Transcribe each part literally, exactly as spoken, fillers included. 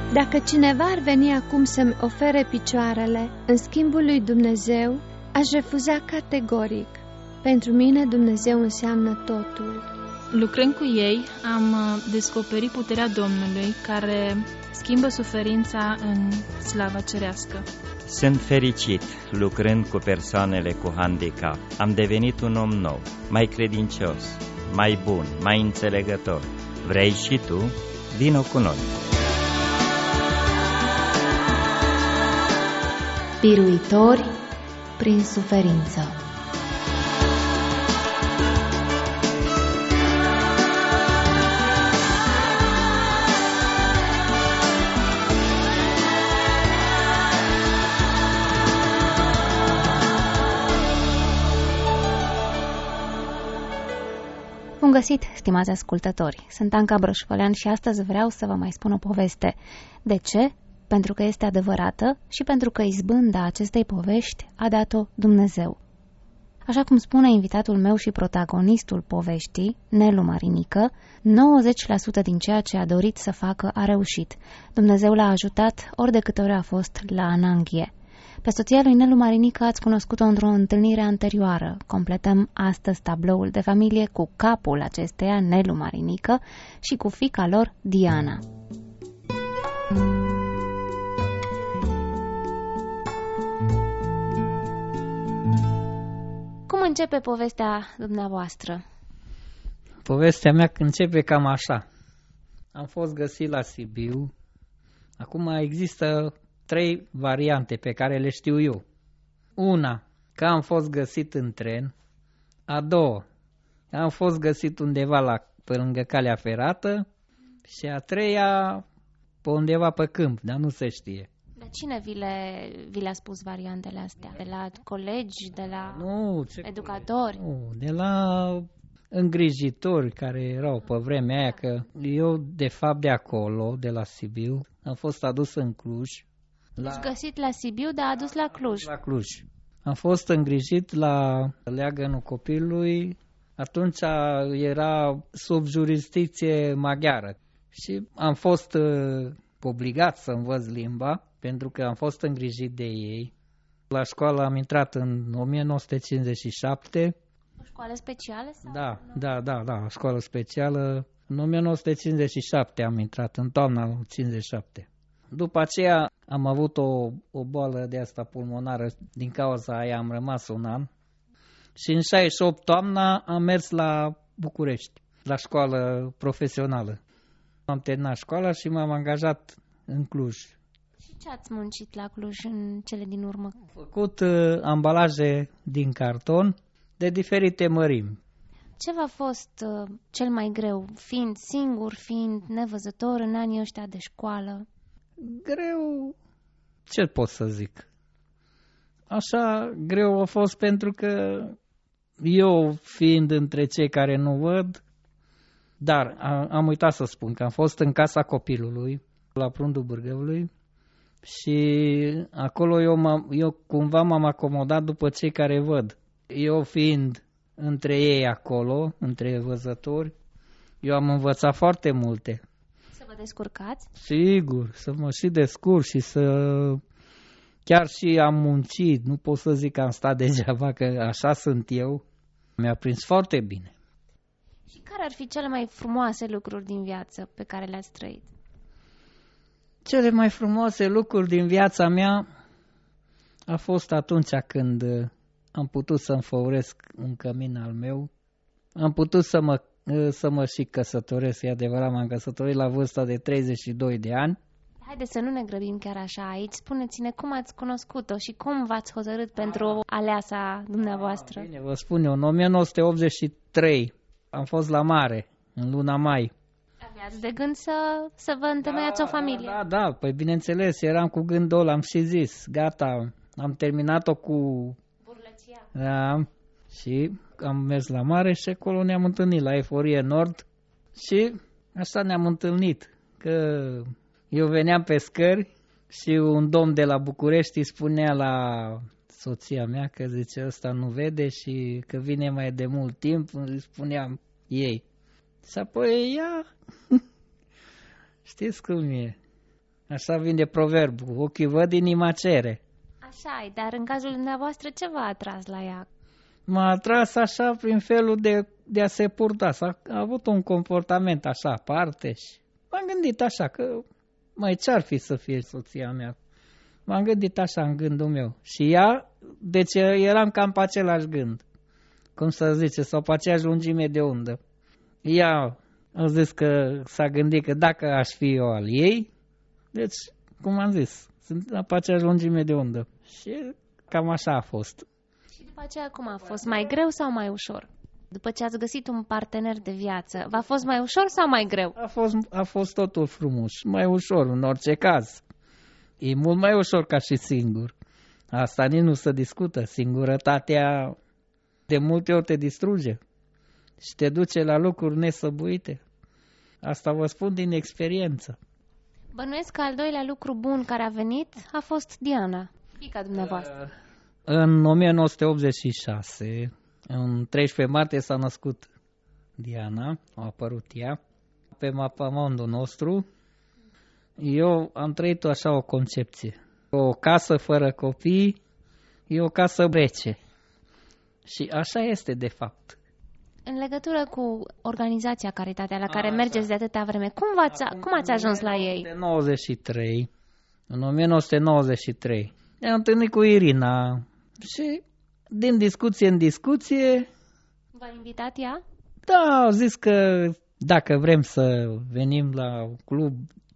Dacă cineva ar veni acum să-mi ofere picioarele în schimbul lui Dumnezeu, aș refuza categoric. Pentru mine Dumnezeu înseamnă totul. Lucrând cu ei, am descoperit puterea Domnului care schimbă suferința în slava cerească. Sunt fericit lucrând cu persoanele cu handicap. Am devenit un om nou, mai credincios, mai bun, mai înțelegător. Vrei și tu? Vino cu noi! Biruitori prin suferință. Bun găsit, stimați ascultători! Sunt Anca Broșcolean și astăzi vreau să vă mai spun o poveste. De ce? Pentru că este adevărată și pentru că izbânda acestei povești a dat-o Dumnezeu. Așa cum spune invitatul meu și protagonistul poveștii, Nelu Marinică, nouăzeci la sută din ceea ce a dorit să facă a reușit. Dumnezeu l-a ajutat ori de câte ori a fost la ananghie. Pe soția lui Nelu Marinică ați cunoscut-o într-o întâlnire anterioară. Completăm astăzi tabloul de familie cu capul acesteia, Nelu Marinică, și cu fiica lor, Diana. Cum începe povestea dumneavoastră? Povestea mea începe cam așa. Am fost găsit la Sibiu. Acum există trei variante pe care le știu eu. Una, că am fost găsit în tren. A doua, că am fost găsit undeva la, pe lângă calea ferată. Și a treia, pe undeva pe câmp, dar nu se știe. Dar cine vi, le, vi le-a spus variantele astea? De la colegi, de la nu, educatori? Nu, de la îngrijitori care erau pe vremea aia, că eu de fapt de acolo, de la Sibiu, am fost adus în Cluj. La... Deci găsit la Sibiu, dar adus la Cluj. La Cluj. Am fost îngrijit la leagănul copilului, atunci era sub jurisdicție maghiară. Și am fost uh, obligat să învăț limba, pentru că am fost îngrijit de ei. La școală am intrat în o mie nouă sute cincizeci și șapte. O școală specială? Sau da, da, da, da, o școală specială. În o mie nouă sute cincizeci și șapte am intrat, în toamna cincizeci și șapte. După aceea am avut o, o boală de asta pulmonară, din cauza aia am rămas un an. Și în șaizeci și opt toamna am mers la București, la școală profesională. Am terminat școala și m-am angajat în Cluj. Și ce ați muncit la Cluj în cele din urmă? Am făcut uh, ambalaje din carton de diferite mărimi. Ce v-a fost uh, cel mai greu, fiind singur, fiind nevăzător în anii ăștia de școală? Greu, ce pot să zic? Așa, greu a fost pentru că eu, fiind între cei care nu văd, dar am uitat să spun că am fost în casa copilului, la Prundul Bârgăului, și acolo eu, eu cumva m-am acomodat după cei care văd. Eu fiind între ei acolo, între văzători, eu am învățat foarte multe. Să vă descurcați? Sigur, să mă și descurc și să... Chiar și am muncit, nu pot să zic că am stat degeaba, că așa sunt eu. Mi-a prins foarte bine. Și care ar fi cele mai frumoase lucruri din viață pe care le-ați trăit? Cele mai frumoase lucruri din viața mea a fost atunci când am putut să înfăuresc un cămin al meu. Am putut să mă, să mă și căsătoresc, e adevărat, m-am căsătorit la vârsta de treizeci și doi de ani. Haideți să nu ne grăbim chiar așa aici. Spuneți-ne cum ați cunoscut-o și cum v-ați hotărât pentru aleasa dumneavoastră. Bine, vă spun eu, în o mie nouă sute optzeci și trei am fost la mare, în luna mai. Aveați de gând să, să vă întemeiați da, o familie? Da, da, păi bineînțeles, eram cu gândul ăla, am și zis, gata, am terminat-o cu... Burlăția. Da, și am mers la mare și acolo ne-am întâlnit la Eforie Nord și așa ne-am întâlnit, că eu veneam pe scări și un domn de la București îi spunea la soția mea că zice ăsta nu vede și că vine mai de mult timp, îi spuneam ei. Și apoi ea, știți cum e, Așa vine proverbul, ochii văd, inima cere. Așa e, dar în cazul dumneavoastră ce v-a atras la ea? M-a atras așa prin felul de, de a se purta. S-a a avut un comportament așa aparte și m-am gândit așa că mai ce-ar fi să fie soția mea. M-am gândit așa în gândul meu. Și ea, deci eram cam pe același gând. Cum să zice, sau pe aceeași lungime de undă. Ea a zis că s-a gândit că dacă aș fi eu al ei, deci, cum am zis, sunt pe aceeași lungime de undă. Și cam așa a fost. Și după aceea cum a fost? Mai greu sau mai ușor? După ce ați găsit un partener de viață, v-a fost mai ușor sau mai greu? A fost, a fost totul frumos, mai ușor în orice caz. E mult mai ușor ca și singur. Asta nici nu se discută. Singurătatea de multe ori te distruge și te duce la lucruri nesăbuite. Asta vă spun din experiență. Bănuiesc că al doilea lucru bun care a venit a fost Diana, fiica dumneavoastră. În o mie nouă sute optzeci și șase, în treisprezece martie s-a născut Diana, a apărut ea, pe mapamondul nostru. Eu am trăit așa o concepție. O casă fără copii e o casă rece. Și așa este de fapt. În legătură cu organizația Caritatea la care a, mergeți de atâta vreme, cum, v-ați, cum ați ajuns la ei? În nouăzeci și trei, în o mie nouă sute nouăzeci și trei, ne-am întâlnit cu Irina și din discuție în discuție... V-a invitat ea? Da, au zis că dacă vrem să venim la club,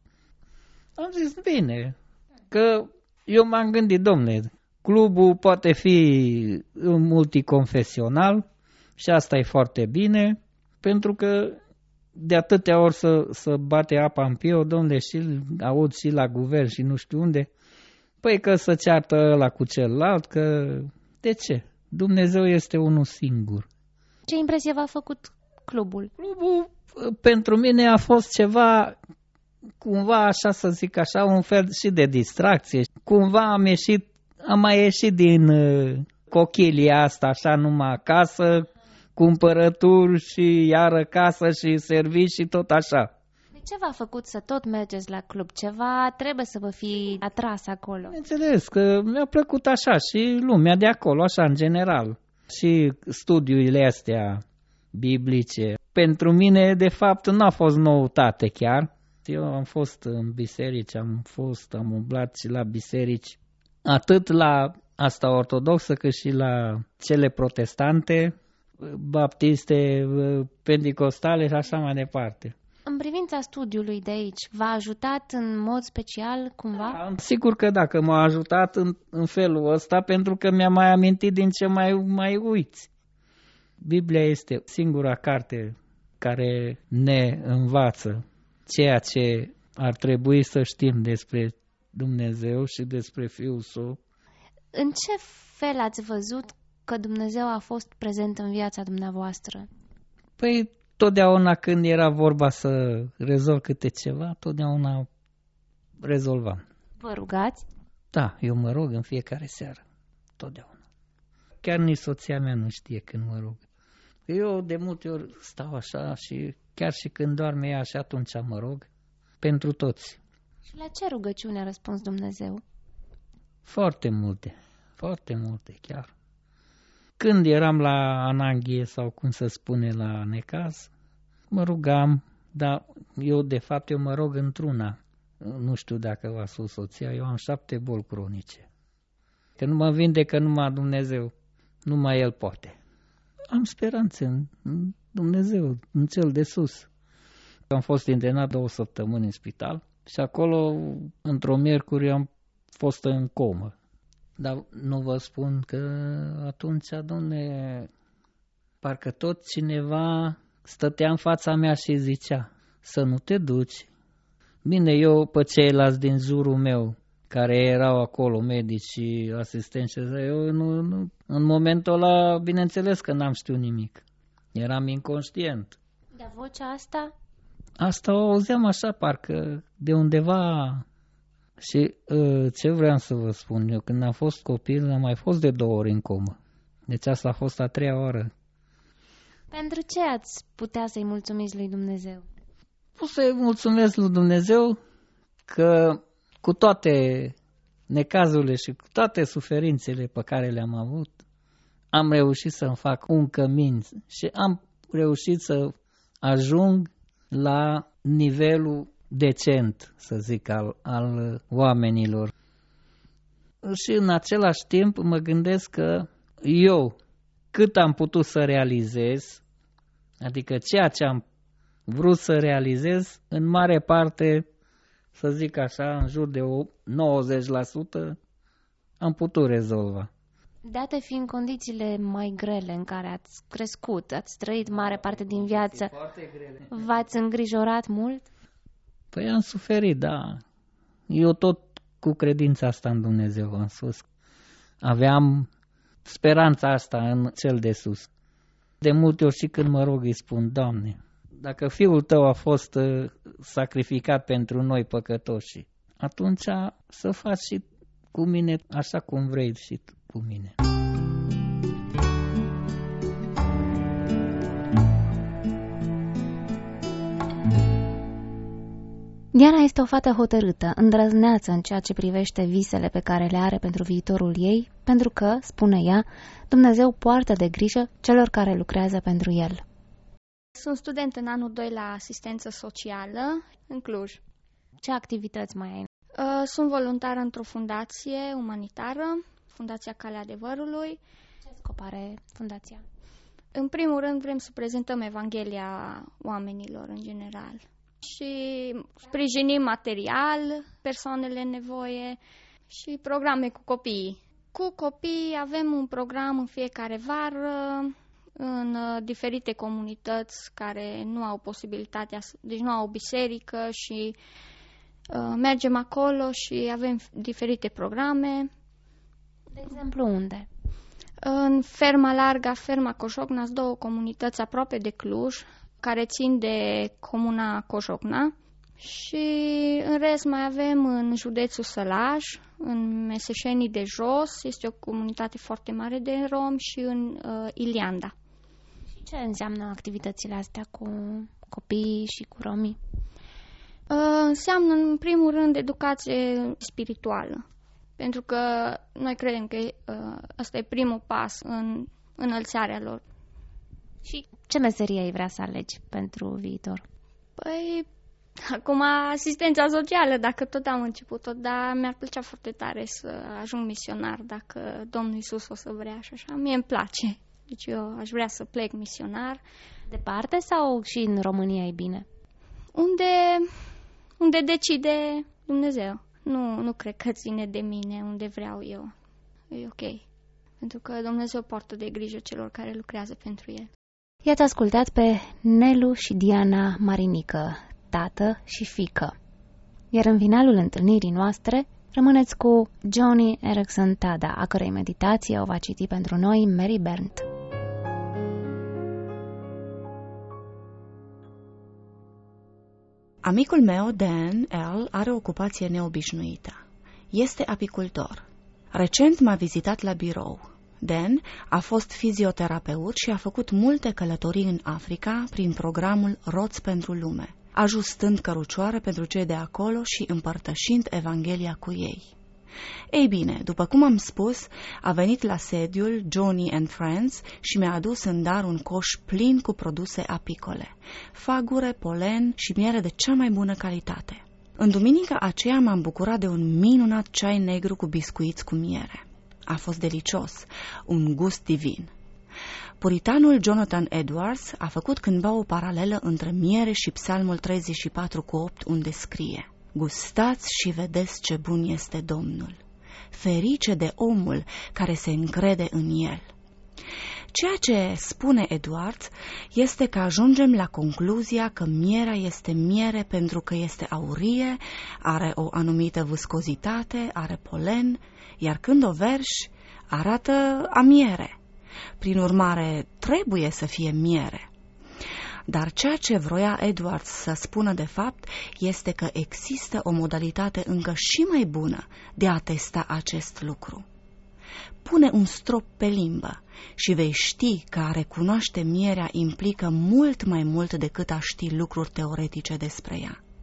am zis bine, că eu m-am gândit, domne, clubul poate fi multiconfesional și asta e foarte bine, pentru că de atâtea ori să, să bate apa în pio, domne, și aud și la guvern și nu știu unde, păi că să ceartă ăla cu celălalt, că de ce? Dumnezeu este unul singur. Ce impresie v-a făcut clubul? Clubul pentru mine a fost ceva, cumva așa să zic așa, un fel și de distracție. Cumva am ieșit, am mai ieșit din uh, cochilia asta așa numai acasă, cumpărături și iară casă și servicii și tot așa. De ce v-a făcut să tot mergeți la club? Ceva trebuie să vă fi atras acolo. Înțeles că mi-a plăcut așa și lumea de acolo, așa în general. Și studiile astea biblice. Pentru mine, de fapt, n-a fost noutate chiar. Eu am fost în biserici, am fost, am umblat și la biserici, atât la asta ortodoxă cât și la cele protestante, baptiste, pentecostale și așa mai departe. În privința studiului de aici, v-a ajutat în mod special cumva? Da, sigur că da, că m-a ajutat în, în felul ăsta, pentru că mi-a mai amintit din ce mai, mai uiți. Biblia este singura carte care ne învață ceea ce ar trebui să știm despre Dumnezeu și despre Fiul Său. În ce fel ați văzut că Dumnezeu a fost prezent în viața dumneavoastră? Păi totdeauna când era vorba să rezolv câte ceva, totdeauna rezolvam. Vă rugați? Da, eu mă rog în fiecare seară, totdeauna. Chiar nici soția mea nu știe când mă rog. Eu de multe ori stau așa și chiar și când doarme ea și atunci mă rog pentru toți. Și la ce rugăciune a răspuns Dumnezeu? Foarte multe, foarte multe chiar. Când eram la ananghie sau cum se spune la necaz, mă rugam, dar eu de fapt eu mă rog într-una. Nu știu dacă v-a spus soția, eu am șapte boli cronice. Că nu mă vindecă numai Dumnezeu, numai El poate. Am speranțe în Dumnezeu, în cel de sus. Am fost internat două săptămâni în spital și acolo, într-o miercuri, am fost în comă. Dar nu vă spun că atunci, domne, parcă tot cineva stătea în fața mea și zicea să nu te duci. Bine, eu pe ceilalți din jurul meu, care erau acolo, medici și asistenți, eu nu, nu, în momentul ăla, bineînțeles că n-am știut nimic. Eram inconștient. Dar vocea asta? Asta o auzeam așa, parcă de undeva. Și uh, ce vreau să vă spun, eu când am fost copil, am mai fost de două ori în comă. Deci asta a fost a treia oară. Pentru ce ați putea să-i mulțumiți lui Dumnezeu? Pot să-i mulțumesc lui Dumnezeu că cu toate necazurile și cu toate suferințele pe care le-am avut, am reușit să-mi fac un cămin și am reușit să ajung la nivelul decent, să zic, al, al oamenilor. Și în același timp mă gândesc că eu, cât am putut să realizez, adică ceea ce am vrut să realizez, în mare parte, să zic așa, în jur de nouăzeci la sută, am putut rezolva. Date fiind condițiile mai grele în care ați crescut, ați trăit mare parte din viață, v-ați îngrijorat mult? Păi am suferit, da. Eu tot cu credința asta în Dumnezeu am spus. Aveam speranța asta în cel de sus. De multe ori și când mă rog îi spun, Doamne, dacă Fiul Tău a fost uh, sacrificat pentru noi păcătoși, atunci să faci și cu mine așa cum vrei și cu mine. Diana este o fată hotărâtă, îndrăzneață în ceea ce privește visele pe care le are pentru viitorul ei, pentru că, spune ea, Dumnezeu poartă de grijă celor care lucrează pentru El. Sunt student în anul doi la asistență socială în Cluj. Ce activități mai ai? Sunt voluntară într-o fundație umanitară, Fundația Calea Adevărului. Ce scop are fundația? În primul rând vrem să prezentăm Evanghelia oamenilor în general și sprijinim material persoanele în nevoie și programe cu copiii. Cu copiii avem un program în fiecare vară în diferite comunități care nu au posibilitatea, deci nu au biserică și uh, mergem acolo și avem diferite programe. De exemplu, unde? În Ferma Larga, Ferma Coșocna, sunt două comunități aproape de Cluj, care țin de comuna Coșocna și în rest mai avem în județul Sălaj, în Meseșenii de Jos, este o comunitate foarte mare de romi și în uh, Ilianda. Și ce înseamnă activitățile astea cu copiii și cu romii? Uh, înseamnă în primul rând educație spirituală, pentru că noi credem că uh, ăsta e primul pas în înălțarea lor. Și ce meserie ai vrea să alegi pentru viitor? Păi, acum asistența socială, dacă tot am început-o, dar mi-ar plăcea foarte tare să ajung misionar, dacă Domnul Iisus o să vrea și așa. Mie îmi place, deci eu aș vrea să plec misionar. Departe sau și în România e bine? Unde, unde decide Dumnezeu. Nu, nu cred că ține de mine unde vreau eu. E ok. Pentru că Dumnezeu poartă de grijă celor care lucrează pentru El. I-ați ascultat pe Nelu și Diana Marinică, tată și fiică. Iar în finalul întâlnirii noastre, rămâneți cu Joni Eareckson Tada, a cărei meditație o va citi pentru noi Mary Berndt. Amicul meu, Dan L., are o ocupație neobișnuită. Este apicultor. Recent m-a vizitat la birou. Dan a fost fizioterapeut și a făcut multe călătorii în Africa prin programul Roți pentru Lume, ajustând cărucioare pentru cei de acolo și împărtășind Evanghelia cu ei. Ei bine, după cum am spus, a venit la sediul Joni and Friends și mi-a adus în dar un coș plin cu produse apicole, fagure, polen și miere de cea mai bună calitate. În duminica aceea m-am bucurat de un minunat ceai negru cu biscuiți cu miere. A fost delicios, un gust divin. Puritanul Jonathan Edwards a făcut cândva o paralelă între miere și Psalmul treizeci și patru cu opt, unde scrie: gustați și vedeți ce bun este Domnul. Ferice de omul care se încrede în el. Ceea ce spune Edwards este că ajungem la concluzia că mierea este miere pentru că este aurie, are o anumită viscozitate, are polen, iar când o verși, arată a miere. Prin urmare, trebuie să fie miere. Dar ceea ce vroia Edwards să spună de fapt este că există o modalitate încă și mai bună de a testa acest lucru. Pune un strop pe limbă și vei ști că a recunoaște mierea implică mult mai mult decât a ști lucruri teoretice despre ea.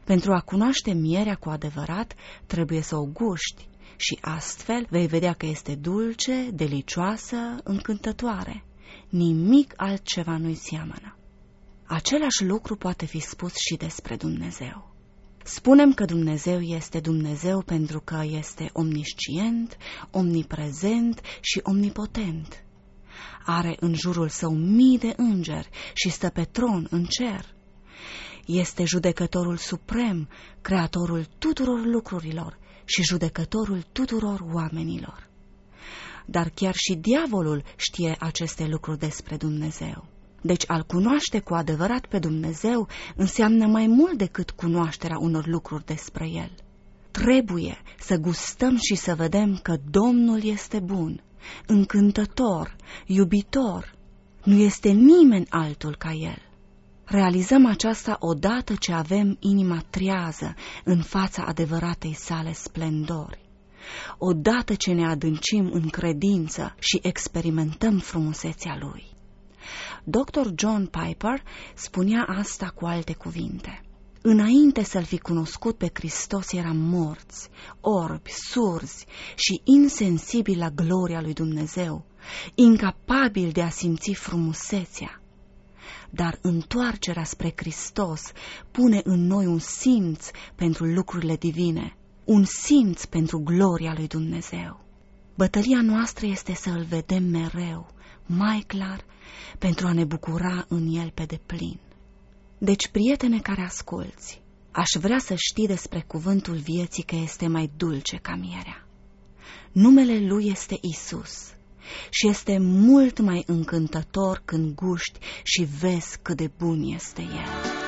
Pentru a cunoaște mierea cu adevărat, trebuie să o guști și astfel vei vedea că este dulce, delicioasă, încântătoare. Nimic altceva nu-i seamănă. Același lucru poate fi spus și despre Dumnezeu. Spunem că Dumnezeu este Dumnezeu pentru că este omniscient, omniprezent și omnipotent. Are în jurul său mii de îngeri și stă pe tron în cer. Este judecătorul suprem, creatorul tuturor lucrurilor și judecătorul tuturor oamenilor. Dar chiar și diavolul știe aceste lucruri despre Dumnezeu. Deci a-L cunoaște cu adevărat pe Dumnezeu înseamnă mai mult decât cunoașterea unor lucruri despre El. Trebuie să gustăm și să vedem că Domnul este bun, încântător, iubitor. Nu este nimeni altul ca El. Realizăm aceasta odată ce avem inima trează în fața adevăratei sale splendori, odată ce ne adâncim în credință și experimentăm frumusețea Lui. doctor John Piper spunea asta cu alte cuvinte. Înainte să-L fi cunoscut pe Hristos eram morți, orbi, surzi și insensibili la gloria lui Dumnezeu, incapabili de a simți frumusețea. Dar întoarcerea spre Hristos pune în noi un simț pentru lucrurile divine, un simț pentru gloria lui Dumnezeu. Bătălia noastră este să Îl vedem mereu, mai clar, pentru a ne bucura în El pe deplin. Deci, prietene care asculți, aș vrea să știi despre cuvântul vieții că este mai dulce ca mierea. Numele Lui este Isus și este mult mai încântător când guști și vezi cât de bun este El.